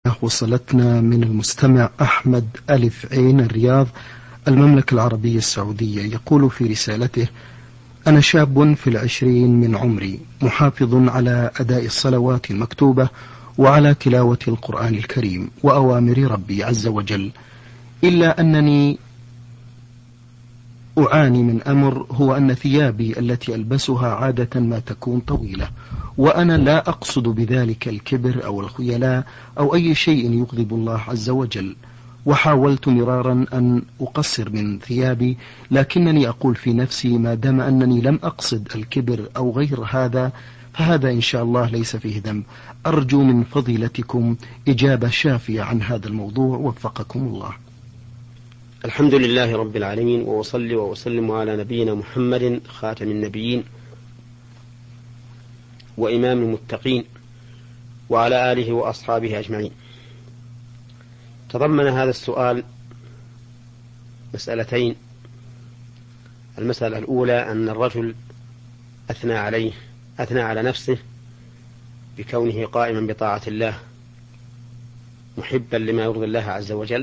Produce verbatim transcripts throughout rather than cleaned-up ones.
وصلتنا من المستمع أحمد ألف عين الرياض المملكة العربية السعودية، يقول في رسالته: أنا شاب في العشرين من عمري، محافظ على أداء الصلوات المكتوبة وعلى تلاوة القرآن الكريم وأوامر ربي عز وجل، إلا أنني أعاني من أمر، هو أن ثيابي التي ألبسها عادة ما تكون طويلة، وأنا لا أقصد بذلك الكبر أو الخيلاء أو أي شيء يغضب الله عز وجل، وحاولت مرارا أن أقصر من ثيابي، لكنني أقول في نفسي ما دام أنني لم أقصد الكبر أو غير هذا فهذا إن شاء الله ليس فيه ذنب. أرجو من فضيلتكم إجابة شافية عن هذا الموضوع، وفقكم الله. الحمد لله رب العالمين، وأصلي وأسلم على نبينا محمد خاتم النبيين وإمام المتقين وعلى آله وأصحابه أجمعين. تضمن هذا السؤال مسألتين. المسألة الأولى أن الرجل أثنى عليه أثنى على نفسه بكونه قائما بطاعة الله محبا لما يرضي الله عز وجل،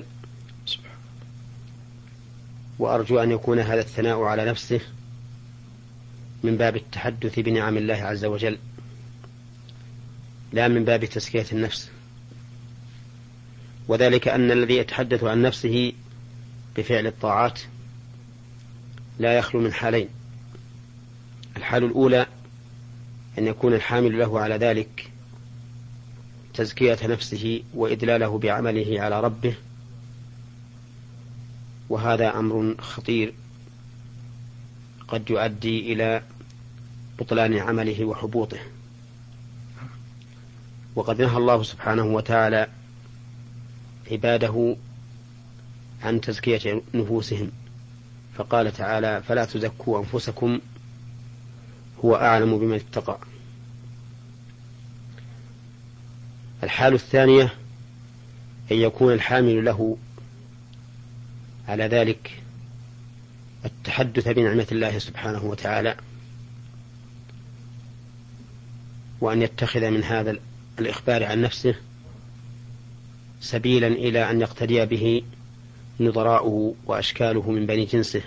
وأرجو أن يكون هذا الثناء على نفسه من باب التحدث بنعم الله عز وجل، لا من باب تزكية النفس، وذلك أن الذي يتحدث عن نفسه بفعل الطاعات لا يخلو من حالين. الحال الأولى أن يكون الحامل له على ذلك تزكية نفسه وإدلاله بعمله على ربه، وهذا أمر خطير قد يؤدي إلى بطلان عمله وحبوطه. وقد نهى الله سبحانه وتعالى عباده عن تزكية نفوسهم، فقال تعالى: فلا تزكوا أنفسكم هو أعلم بمن اتقى. الحال الثانية أن يكون الحامل له على ذلك التحدث بنعمة الله سبحانه وتعالى، وأن يتخذ من هذا الإخبار عن نفسه سبيلا إلى أن يقتدي به نظراؤه وأشكاله من بني جنسه،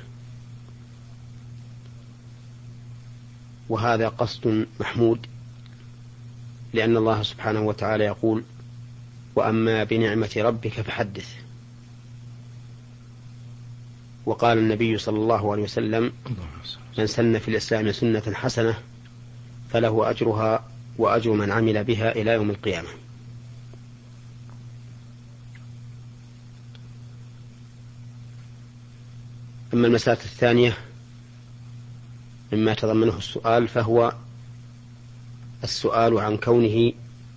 وهذا قصد محمود، لأن الله سبحانه وتعالى يقول: وأما بنعمة ربك فحدث. وقال النبي صلى الله عليه وسلم: من سن في الإسلام سنة حسنة فله أجرها وأجر من عمل بها إلى يوم القيامة. أما المسألة الثانية مما تضمنه السؤال، فهو السؤال عن كونه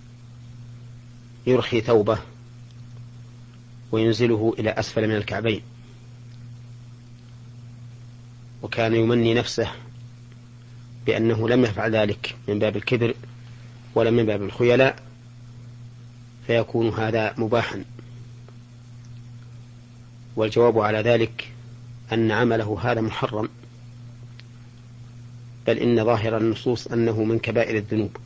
يرخي ثوبه وينزله إلى أسفل من الكعبين، وكان يمني نفسه بأنه لم يفعل ذلك من باب الكبر ولا من باب الخيلاء، فيكون هذا مباحا. والجواب على ذلك أن عمله هذا محرم، بل إن ظاهر النصوص أنه من كبائر الذنوب،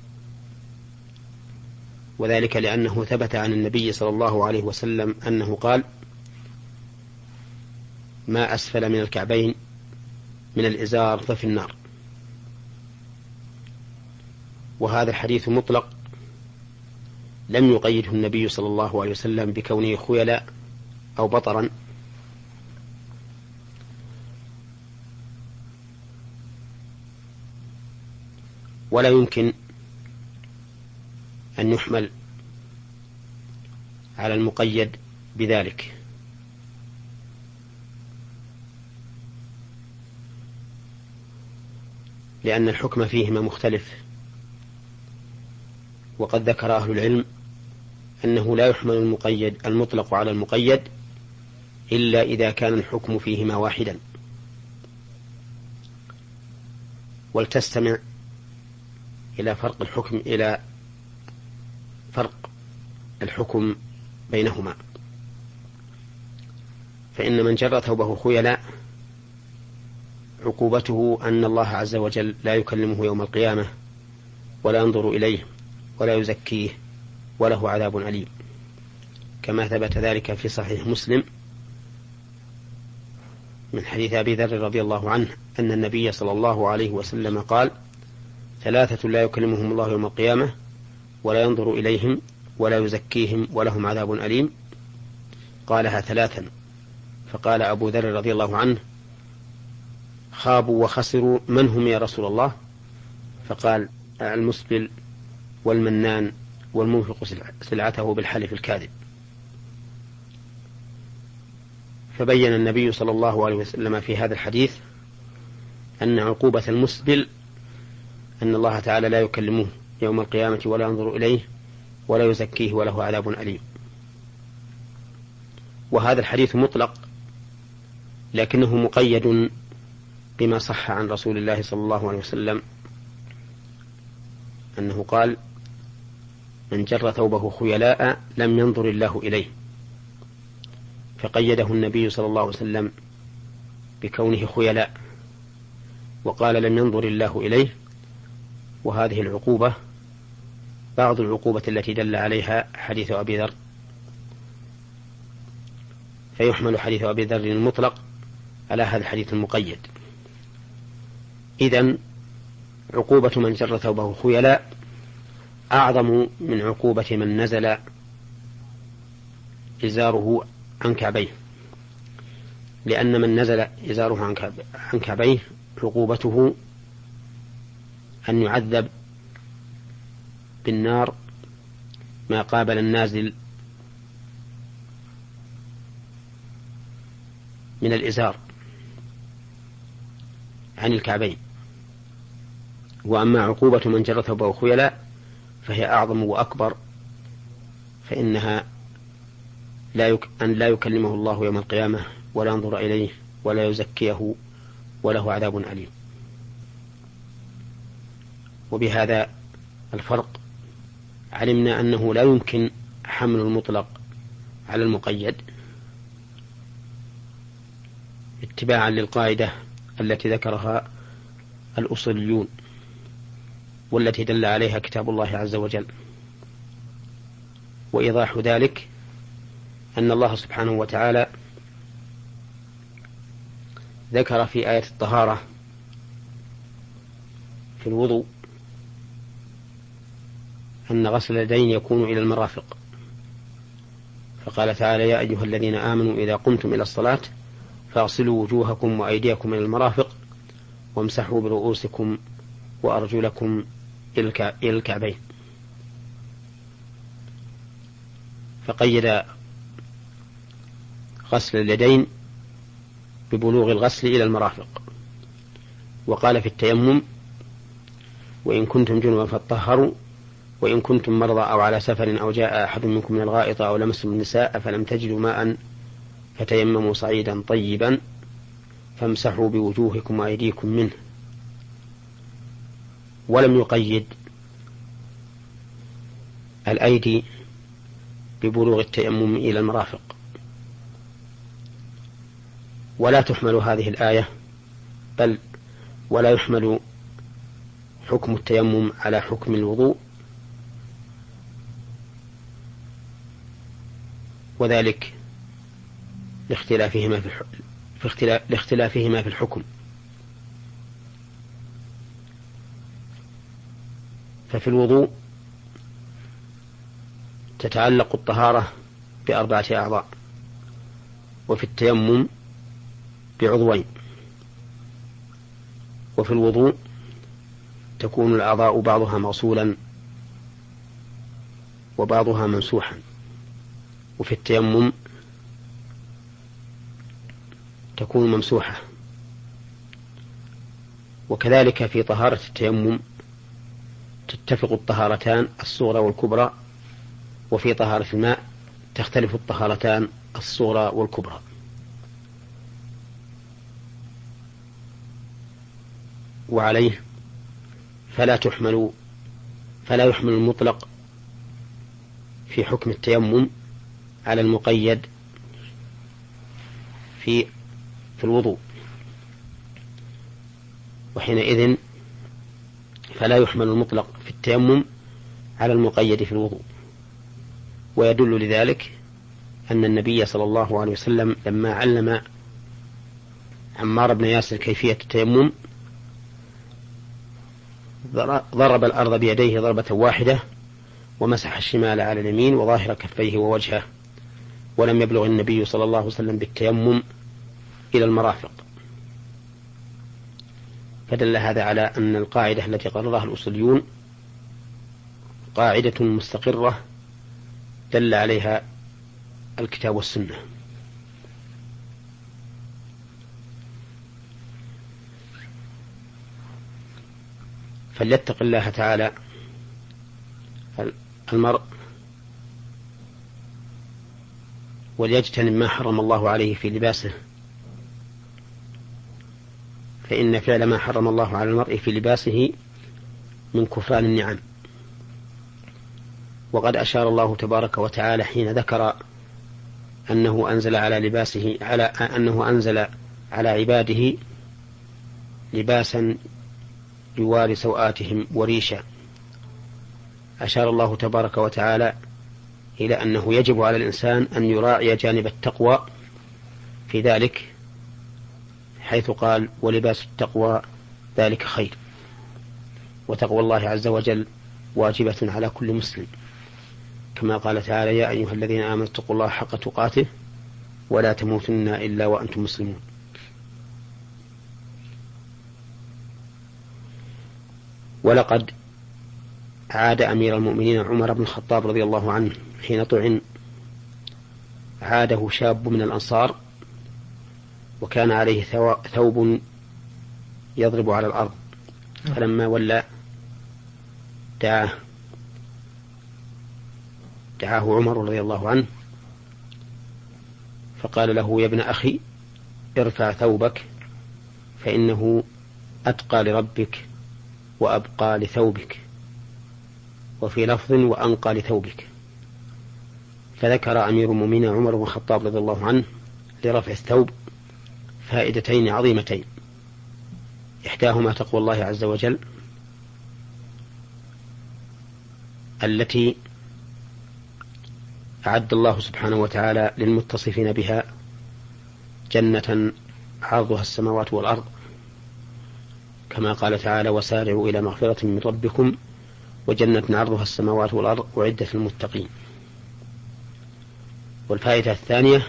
وذلك لأنه ثبت عن النبي صلى الله عليه وسلم أنه قال: ما أسفل من الكعبين من الإزار ففي النار. وهذا الحديث مطلق، لم يقيده النبي صلى الله عليه وسلم بكونه خيلاء أو بطرا، ولا يمكن أن يحمل على المقيد بذلك، لأن الحكم فيهما مختلف. وقد ذكر أهل العلم أنه لا يحمل المقيد المطلق على المقيد إلا إذا كان الحكم فيهما واحدا. ولتستمع إلى فرق الحكم إلى فرق الحكم بينهما. فإن من جر ثوبه خيلاء عقوبته أن الله عز وجل لا يكلمه يوم القيامة ولا ينظر إليه ولا يزكيه وله عذاب أليم. كما ثبت ذلك في صحيح مسلم من حديث أبي ذر رضي الله عنه أن النبي صلى الله عليه وسلم قال: ثلاثة لا يكلمهم الله يوم القيامة ولا ينظر إليهم ولا يزكيهم ولهم عذاب أليم. قالها ثلاثا، فقال أبو ذر رضي الله عنه: خابوا وخسروا، من هم يا رسول الله؟ فقال: المسبل والمنان والمنفق سلعته بالحلف الكاذب. فبين النبي صلى الله عليه وسلم في هذا الحديث أن عقوبة المسبل أن الله تعالى لا يكلمه يوم القيامة ولا ينظر إليه ولا يزكيه وله عذاب أليم. وهذا الحديث مطلق لكنه مقيد بما صح عن رسول الله صلى الله عليه وسلم أنه قال: من جر ثوبه خيلاء لم ينظر الله إليه، فقيده النبي صلى الله عليه وسلم بكونه خيلاء، وقال: لم ينظر الله إليه. وهذه العقوبة بعض العقوبة التي دل عليها حديث أبي ذر، فيحمل حديث أبي ذر المطلق على هذا الحديث المقيد. إذن عقوبة من جر ثوبه خيلاء أعظم من عقوبة من نزل إزاره عن كعبيه، لأن من نزل إزاره عن كعبيه عقوبته أن يعذب بالنار ما قابل النازل من الإزار عن الكعبين. وأما عقوبة من جر ثوبه خيلاء فهي أعظم وأكبر، فإنها لا يك... أن لا يكلمه الله يوم القيامة ولا ينظر إليه ولا يزكيه وله عذاب أليم. وبهذا الفرق علمنا أنه لا يمكن حمل المطلق على المقيد اتباعا للقاعدة التي ذكرها الأصوليون والتي دل عليها كتاب الله عز وجل. وإيضاح ذلك أن الله سبحانه وتعالى ذكر في آية الطهارة في الوضوء أن غسل اليدين يكون إلى المرافق، فقال تعالى: يا أيها الذين آمنوا إذا قمتم إلى الصلاة فاغسلوا وجوهكم وأيديكم إلى المرافق وامسحوا برؤوسكم وأرجلكم إلى الكعبين. فقيد غسل اليدين ببلوغ الغسل إلى المرافق. وقال في التيمم: وإن كنتم جنبا فاطهروا وإن كنتم مرضى أو على سفر أو جاء أحد منكم من الغائط أو لمستم النساء فلم تجدوا ماء فتيمموا صعيدا طيبا فامسحوا بوجوهكم وأيديكم منه. ولم يقيد الأيدي ببلوغ التيمم إلى المرافق. ولا تحمل هذه الآية بل ولا يحمل حكم التيمم على حكم الوضوء، وذلك لاختلافهما في الحكم في اختلاف لاختلافهما في الحكم. ففي الوضوء تتعلق الطهارة بأربعة أعضاء، وفي التيمم بعضوين. وفي الوضوء تكون الأعضاء بعضها مغسولا وبعضها ممسوحا، وفي التيمم تكون ممسوحة. وكذلك في طهارة التيمم تتفق الطهارتان الصغرى والكبرى، وفي طهارة الماء تختلف الطهارتان الصغرى والكبرى. وعليه فلا تحمل فلا يحمل المطلق في حكم التيمم على المقيد في في الوضوء، وحينئذ فلا يحمل المطلق في التيمم على المقيد في الوضوء. ويدل لذلك أن النبي صلى الله عليه وسلم لما علم عمار بن ياسر كيفية التيمم ضرب الأرض بيديه ضربة واحدة ومسح الشمال على اليمين وظاهر كفيه ووجهه، ولم يبلغ النبي صلى الله عليه وسلم بالتيمم إلى المرافق. فدل هذا على أن القاعدة التي قررها الأصوليون قاعدة مستقرة دل عليها الكتاب والسنة. فليتق الله تعالى المرء وليجتنب ما حرم الله عليه في لباسه، فإن فعل ما حرم الله على المرء في لباسه من كفران النعم. وقد أشار الله تبارك وتعالى حين ذكر أنه أنزل على لباسه على أنه أنزل على عباده لباسا يواري سوآتهم وريشا، أشار الله تبارك وتعالى إلى أنه يجب على الإنسان أن يراعي جانب التقوى في ذلك، حيث قال ولباس التقوى ذلك خير. وتقوى الله عز وجل واجبة على كل مسلم، كما قال تعالى يا أيها الذين آمنوا اتقوا الله حق تقاته ولا تموتن إلا وأنتم مسلمون. ولقد عاد أمير المؤمنين عمر بن الخطاب رضي الله عنه حين طعن، عاده شاب من الأنصار وكان عليه ثوب يضرب على الأرض، فلما ولى دعاه دعاه عمر رضي الله عنه فقال له يا ابن أخي ارفع ثوبك فإنه أتقى لربك وأبقى لثوبك، وفي لفظ وأنقى لثوبك. فذكر أمير المؤمنين عمر بن الخطاب رضي الله عنه لرفع الثوب فائدتين عظيمتين، إحداهما تقوى الله عز وجل التي أعد الله سبحانه وتعالى للمتصفين بها جنة عرضها السماوات والأرض، كما قال تعالى وسارعوا إلى مغفرة من ربكم وجنة عرضها السماوات والأرض أعدت للمتقين. والفائدة الثانية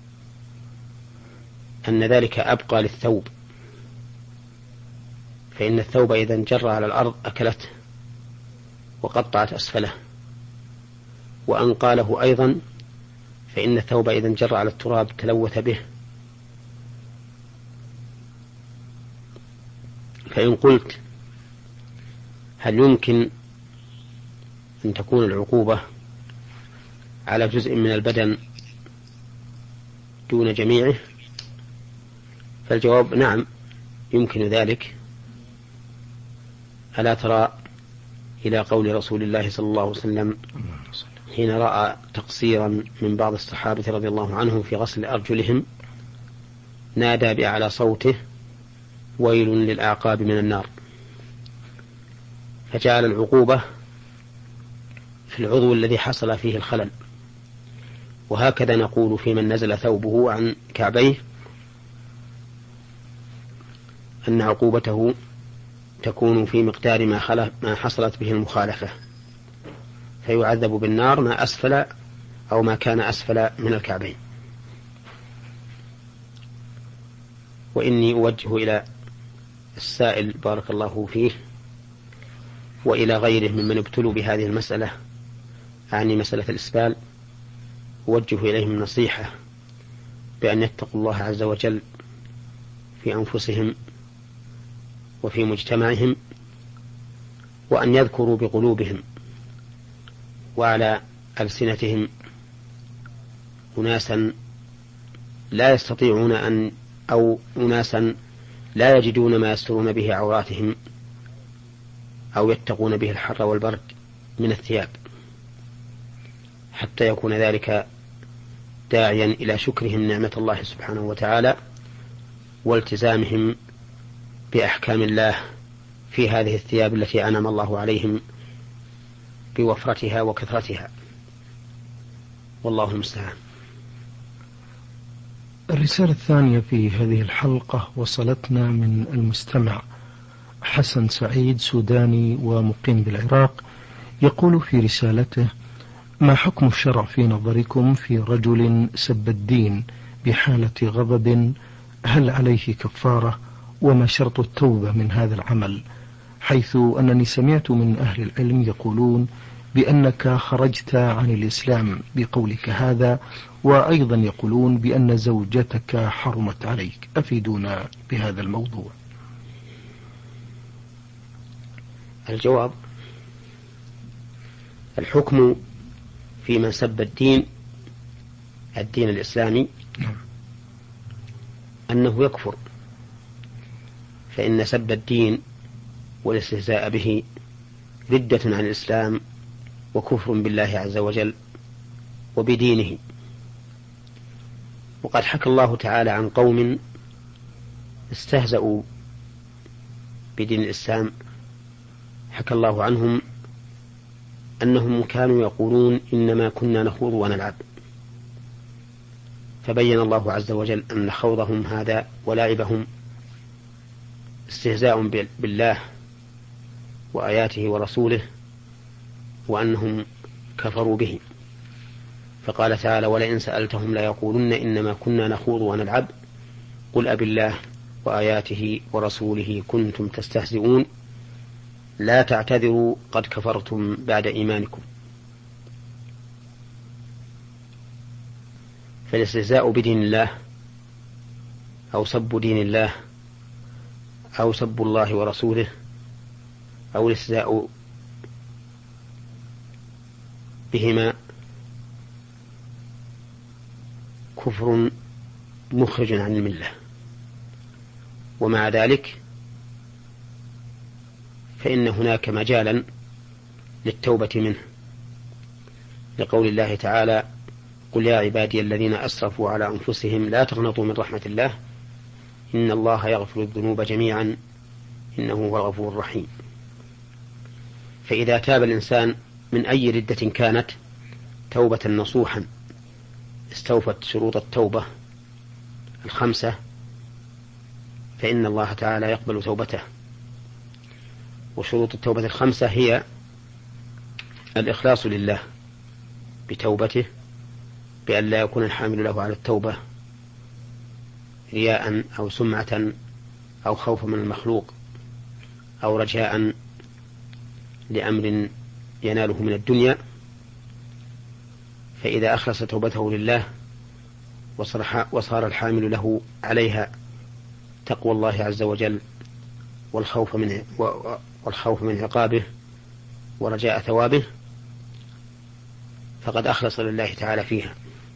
أن ذلك أبقى للثوب، فإن الثوب إذا انجر على الأرض أكلته وقطعت أسفله، وأنقى له أيضا فإن الثوب إذا انجر على التراب تلوث به. فإن قلت هل يمكن أن تكون العقوبة على جزء من البدن دون جميعه، فالجواب نعم يمكن ذلك. ألا ترى إلى قول رسول الله صلى الله عليه وسلم حين رأى تقصيرا من بعض الصحابة رضي الله عنهم في غسل أرجلهم نادى بأعلى صوته ويل للأعقاب من النار، فجعل العقوبة في العضو الذي حصل فيه الخلل. وهكذا نقول في من نزل ثوبه عن كعبيه أن عقوبته تكون في مقدار ما, ما حصلت به المخالفة، فيعذب بالنار ما أسفل أو ما كان أسفل من الكعبين. وإني أوجه إلى السائل بارك الله فيه وإلى غيره ممن ابتلوا بهذه المسألة، أعني مسألة الإسبال، أوجه إليهم النصيحة بأن يتقوا الله عز وجل في أنفسهم وفي مجتمعهم، وأن يذكروا بقلوبهم وعلى ألسنتهم أناسا لا يستطيعون أن أو أناسا لا يجدون ما يسترون به عوراتهم أو يتقون به الحر والبرد من الثياب، حتى يكون ذلك داعيا إلى شكرهم نعمة الله سبحانه وتعالى والتزامهم بأحكام الله في هذه الثياب التي أنعم الله عليهم بوفرتها وكثرتها، والله المستعان. الرسالة الثانية في هذه الحلقة وصلتنا من المستمع حسن سعيد، سوداني ومقيم بالعراق. يقول في رسالته: ما حكم الشرع في نظركم في رجل سب الدين بحالة غضب؟ هل عليه كفارة؟ وما شرط التوبة من هذا العمل؟ حيث أنني سمعت من أهل العلم يقولون بأنك خرجت عن الإسلام بقولك هذا، وأيضا يقولون بأن زوجتك حرمت عليك. أفيدونا بهذا الموضوع. الجواب: الحكم في من سب الدين الدين الإسلامي أنه يكفر، فإن سب الدين والاستهزاء به ردة عن الإسلام وكفر بالله عز وجل وبدينه. وقد حكى الله تعالى عن قوم استهزأوا بدين الإسلام، حكى الله عنهم أنهم كانوا يقولون إنما كنا نخوض ونلعب، فبين الله عز وجل أن خوضهم هذا ولعبهم استهزاء بالله وآياته ورسوله، وأنهم كفروا به. فقال تعالى: ولئن سألتهم ليقولن إنما كنا نخوض ونلعب قل أب الله وآياته ورسوله كنتم تستهزئون لا تعتذروا قد كفرتم بعد إيمانكم. فالاستهزاء بدين الله أو سب دين الله أو سب الله ورسوله أو الاستهزاء بهما كفر مخرج عن الملة، ومع ذلك فإن هناك مجالا للتوبة منه، لقول الله تعالى: قل يا عبادي الذين أسرفوا على أنفسهم لا تقنطوا من رحمة الله إن الله يغفر الذنوب جميعا إنه هو الغفور الرحيم. فإذا تاب الإنسان من أي ردة كانت توبة نصوحا استوفت شروط التوبة الخمسة، فإن الله تعالى يقبل توبته. وشروط التوبة الخمسة هي الإخلاص لله بتوبته، بأن لا يكون الحامل له على التوبة رياء أو سمعة أو خوف من المخلوق أو رجاء لأمر يناله من الدنيا. فإذا أخلص توبته لله وصار الحامل له عليها تقوى الله عز وجل والخوف من والخوف من عقابه ورجاء ثوابه، فقد أخلص لله تعالى فيها.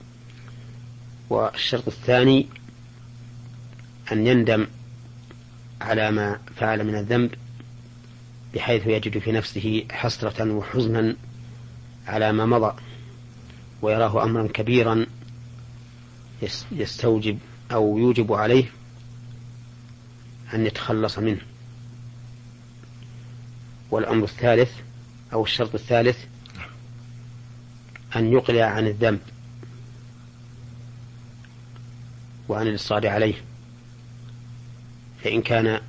والشرط الثاني أن يندم على ما فعل من الذنب، بحيث يجد في نفسه حسرة وحزنا على ما مضى، ويراه أمرا كبيرا يستوجب أو يوجب عليه أن يتخلص منه. والأمر الثالث أو الشرط الثالث أن يقلع عن الذنب وعن الإصرار عليه، فإن كان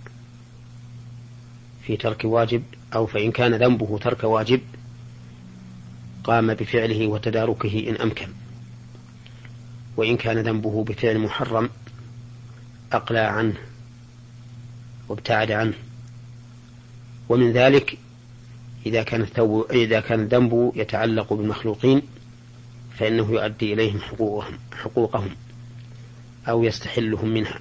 في ترك واجب أو فإن كان ذنبه ترك واجب قام بفعله وتداركه إن أمكن، وإن كان ذنبه بفعل محرم أقلع عنه وابتعد عنه. ومن ذلك إذا كان الثوب إذا كان الذنب يتعلق بالمخلوقين فإنه يؤدي إليهم حقوقهم, حقوقهم أو يستحلهم منها.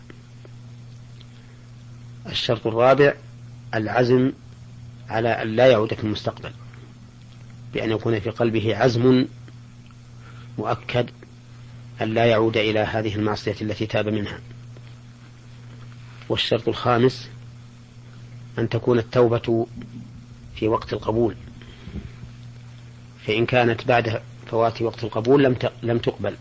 الشرط الرابع العزم على أن لا يعود في المستقبل، بأن يكون في قلبه عزم مؤكد أن لا يعود إلى هذه المعصية التي تاب منها. والشرط الخامس أن تكون التوبة في وقت القبول، فإن كانت بعد فوات وقت القبول لم لم تقبل.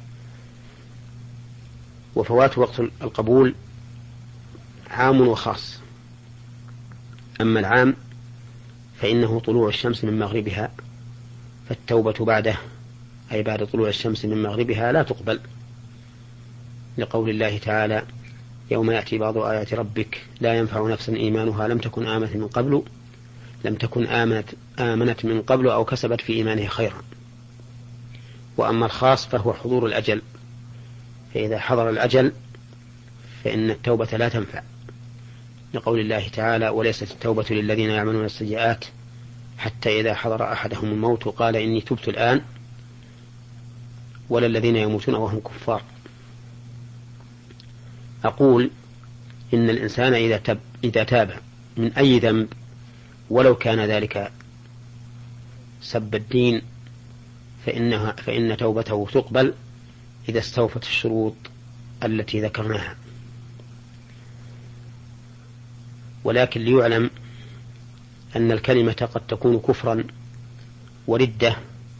وفوات وقت القبول عام وخاص. أما العام فإنه طلوع الشمس من مغربها، فالتوبة بعده أي بعد طلوع الشمس من مغربها لا تقبل. لقول الله تعالى: يوم يأتي بعض آيات ربك لا ينفع نفسا إيمانها لم تكن آمنت من قبل لم تكن آمنت, آمنت من قبل أو كسبت في إيمانها خيرا. وأما الخاص فهو حضور الأجل، فإذا حضر الأجل فإن التوبة لا تنفع، لقول الله تعالى: وليست التوبة للذين يعملون السيئات حتى إذا حضر أحدهم الموت قال إني تبت الآن ولا الذين يموتون وهم كفار. أقول إن الإنسان إذا تاب, إذا تاب من أي ذنب ولو كان ذلك سب الدين فإنها فإن توبته تقبل إذا استوفت الشروط التي ذكرناها. ولكن ليعلم أن الكلمة قد تكون كفرا وردة،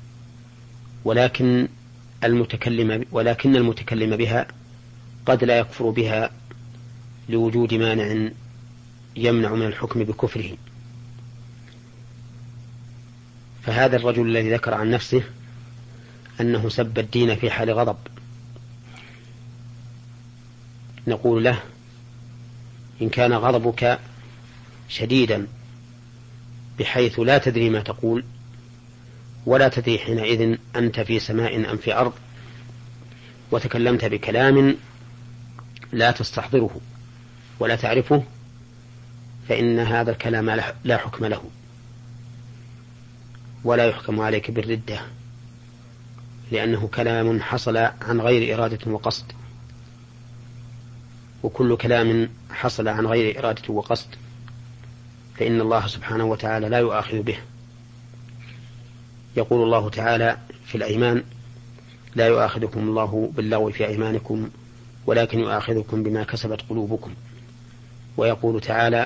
ولكن المتكلم ولكن المتكلم بها قد لا يكفر بها لوجود مانع يمنع من الحكم بكفره. فهذا الرجل الذي ذكر عن نفسه أنه سب الدين في حال غضب، نقول له: إن كان غضبك شديدا بحيث لا تدري ما تقول ولا تدري حينئذ أنت في سماء أم في أرض وتكلمت بكلام لا تستحضره ولا تعرفه، فإن هذا الكلام لا حكم له ولا يحكم عليك بالردة، لأنه كلام حصل عن غير إرادة وقصد، وكل كلام حصل عن غير إرادة وقصد فإن الله سبحانه وتعالى لا يؤاخذ به. يقول الله تعالى في الأيمان: لا يؤاخذكم الله باللغو في أيمانكم ولكن يؤاخذكم بما كسبت قلوبكم. ويقول تعالى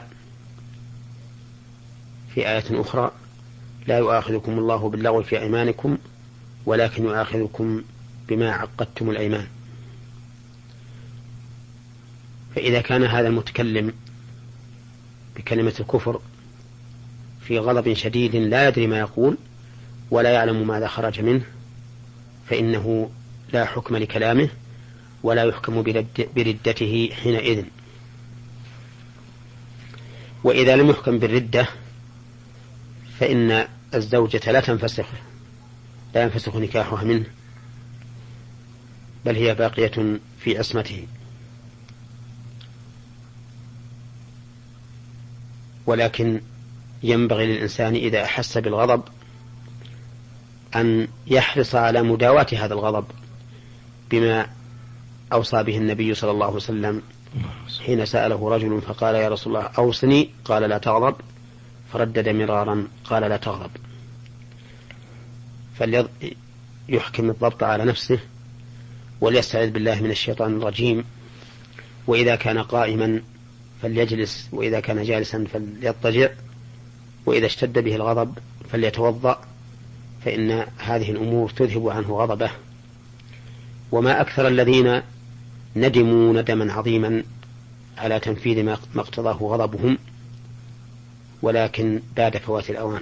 في آية أخرى: لا يؤاخذكم الله باللغو في أيمانكم ولكن يؤاخذكم بما عقدتم الأيمان. فإذا كان هذا المتكلم بكلمة الكفر في غضب شديد لا يدري ما يقول ولا يعلم ماذا خرج منه، فإنه لا حكم لكلامه ولا يحكم بردته حينئذ. وإذا لم يحكم بالردة فإن الزوجة لا تنفسخ لا ينفسخ نكاحها منه، بل هي باقية في عصمته. ولكن ينبغي للإنسان إذا أحس بالغضب أن يحرص على مداواة هذا الغضب بما أوصى به النبي صلى الله عليه وسلم حين سأله رجل فقال: يا رسول الله أوصني، قال: لا تغضب، فردد مرارا قال: لا تغضب. فليحكم الضبط على نفسه وليستعذ بالله من الشيطان الرجيم، وإذا كان قائما فليجلس، وإذا كان جالسا فليضطجع، وإذا اشتد به الغضب فليتوضأ، فإن هذه الأمور تذهب عنه غضبه. وما أكثر الذين ندموا ندما عظيما على تنفيذ ما اقتضاه غضبهم، ولكن بعد فوات الأوان.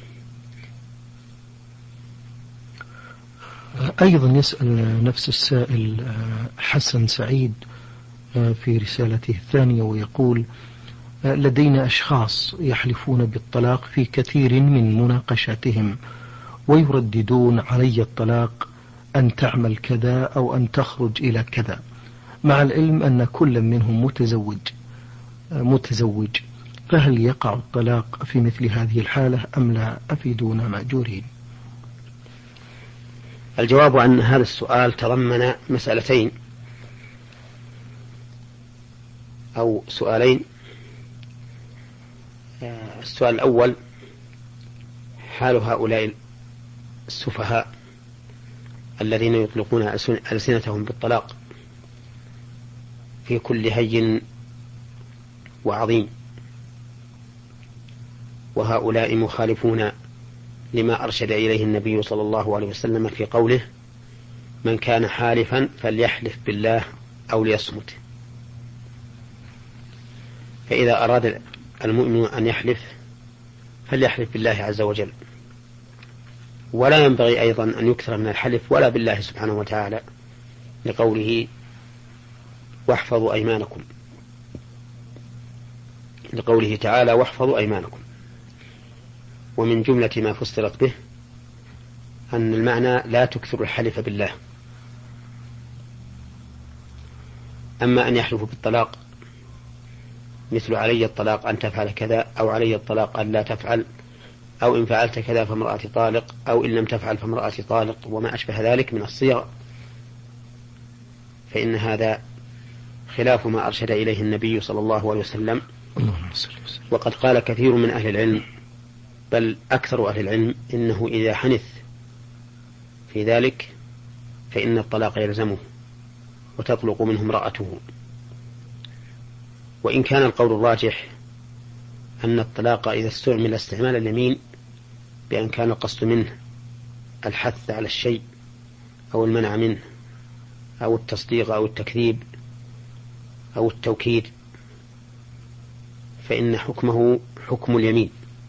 أيضا يسأل نفس السائل حسن سعيد في رسالته الثانية ويقول: لدينا أشخاص يحلفون بالطلاق في كثير من مناقشاتهم ويرددون علي الطلاق أن تعمل كذا أو أن تخرج إلى كذا، مع العلم أن كل منهم متزوج متزوج فهل يقع الطلاق في مثل هذه الحالة أم لا؟ أفيدونا مأجورين. الجواب عن هذا السؤال تضمن مسألتين أو سؤالين. السؤال الأول: حال هؤلاء السفهاء الذين يطلقون ألسنتهم بالطلاق في كل هين وعظيم، وهؤلاء مخالفون لما أرشد إليه النبي صلى الله عليه وسلم في قوله: من كان حالفا فليحلف بالله أو ليصمت. فإذا أراد المؤمن أن يحلف فليحلف بالله عز وجل، ولا ينبغي أيضا أن يكثر من الحلف ولا بالله سبحانه وتعالى، لقوله واحفظوا أيمانكم، لقوله تعالى واحفظوا أيمانكم. ومن جملة ما فسرت به أن المعنى لا تكثر الحلف بالله. أما أن يحلفوا بالطلاق مثل علي الطلاق أن تفعل كذا، أو علي الطلاق أن لا تفعل، أو إن فعلت كذا فامرأتي طالق، أو إن لم تفعل فامرأتي طالق، وما أشبه ذلك من الصيغ، فإن هذا خلاف ما أرشد إليه النبي صلى الله عليه وسلم. وقد قال كثير من أهل العلم، بل أكثر أهل العلم، إنه إذا حنث في ذلك فإن الطلاق يلزمه وتطلق منه امرأته. وإن كان القول الراجح أن الطلاق إذا استعمل استعمال اليمين بأن كان القصد منه الحث على الشيء أو المنع منه أو التصديق أو التكذيب أو التوكيد، فإن حكمه حكم اليمين،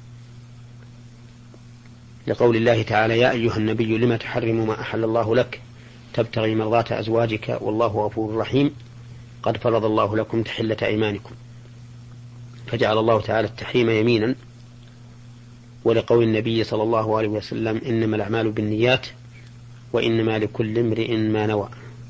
لقول الله تعالى يا أيها النبي لما تحرم ما أحل الله لك تبتغي مرضات أزواجك والله غفور رحيم قد فرض الله لكم تحلة أيمانكم، فجعل الله تعالى التحريم يمينا. ولقول النبي صلى الله عليه وسلم إنما الأعمال بالنيات وإنما لكل امرئ ما نوى،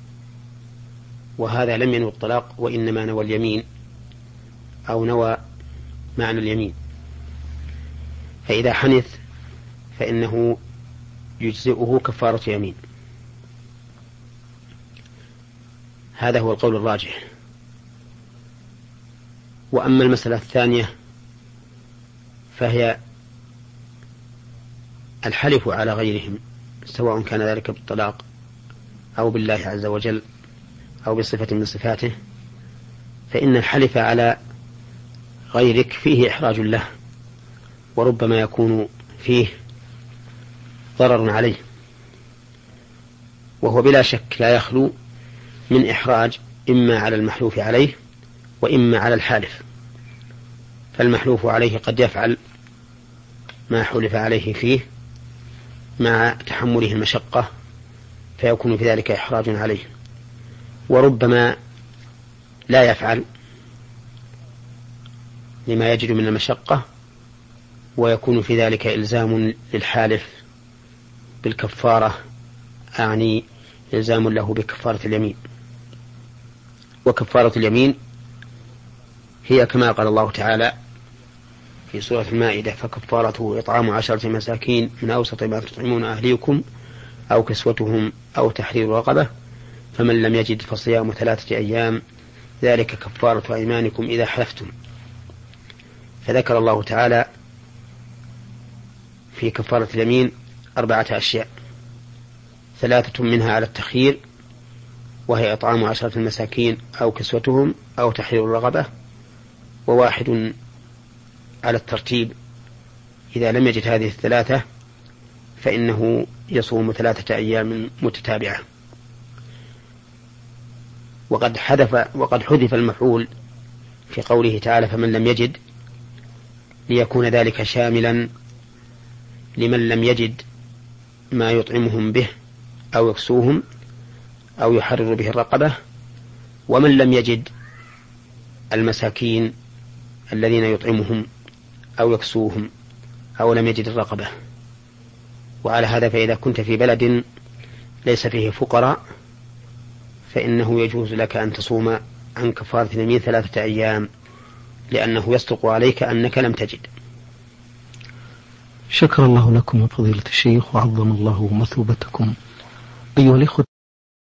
وهذا لم ينوي الطلاق وإنما نوى اليمين أو نوى معنى اليمين. فإذا حنث فإنه يجزئه كفارة يمين. هذا هو القول الراجح. وأما المسألة الثانية فهي الحلف على غيرهم، سواء كان ذلك بالطلاق أو بالله عز وجل أو بصفة من صفاته، فإن الحلف على غيرك فيه إحراج له، وربما يكون فيه ضرر عليه، وهو بلا شك لا يخلو من إحراج إما على المحلوف عليه وإما على الحالف. فالمحلوف عليه قد يفعل ما حلف عليه فيه مع تحمله المشقة فيكون في ذلك إحراج عليه، وربما لا يفعل لما يجد من المشقة ويكون في ذلك إلزام للحالف بالكفارة، أعني إلزام له بكفارة اليمين. وكفارة اليمين هي كما قال الله تعالى في سورة المائدة فكفارته إطعام عشرة مساكين من أوسط ما تطعمون أهليكم أو كسوتهم أو تحرير رقبة فمن لم يجد فصيام ثلاثة أيام ذلك كفارة أيمانكم إذا حلفتم. فذكر الله تعالى في كفارة اليمين أربعة أشياء، ثلاثة منها على التخيير وهي إطعام عشرة المساكين أو كسوتهم أو تحرير الرقبة، وواحد على الترتيب إذا لم يجد هذه الثلاثة فإنه يصوم ثلاثة أيام متتابعة. وقد حذف وقد حذف المفعول في قوله تعالى فمن لم يجد ليكون ذلك شاملا لمن لم يجد ما يطعمهم به أو يكسوهم أو يحرر به الرقبة، ومن لم يجد المساكين الذين يطعمهم أو يكسوهم أو لم يجد الرقبة. وعلى هذا فإذا كنت في بلد ليس فيه فقراء فإنه يجوز لك أن تصوم عن كفارة اليمين ثلاثة أيام، لأنه يصدق عليك أنك لم تجد. شكر الله لكم فضيلة الشيخ وعظم الله مثوبتكم. أيها الإخوة